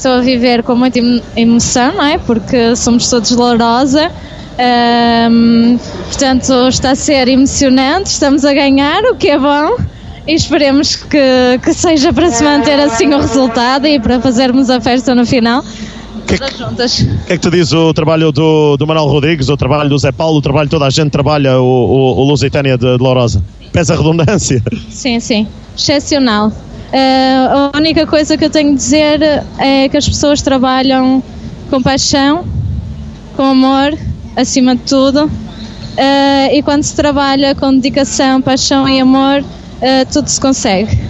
estou a viver com muita emoção, não é? Porque somos todos Lourosa. Portanto, está a ser emocionante, estamos a ganhar, o que é bom, e esperemos que seja para se manter assim o resultado e para fazermos a festa no final. Juntas. O que é que tu dizes o trabalho do Manuel Rodrigues, o trabalho do Zé Paulo, o trabalho de toda a gente trabalha o Lusitânia de Lourosa? Pesa a redundância? Sim, excepcional. A única coisa que eu tenho de dizer é que as pessoas trabalham com paixão, com amor, acima de tudo, e quando se trabalha com dedicação, paixão e amor, tudo se consegue.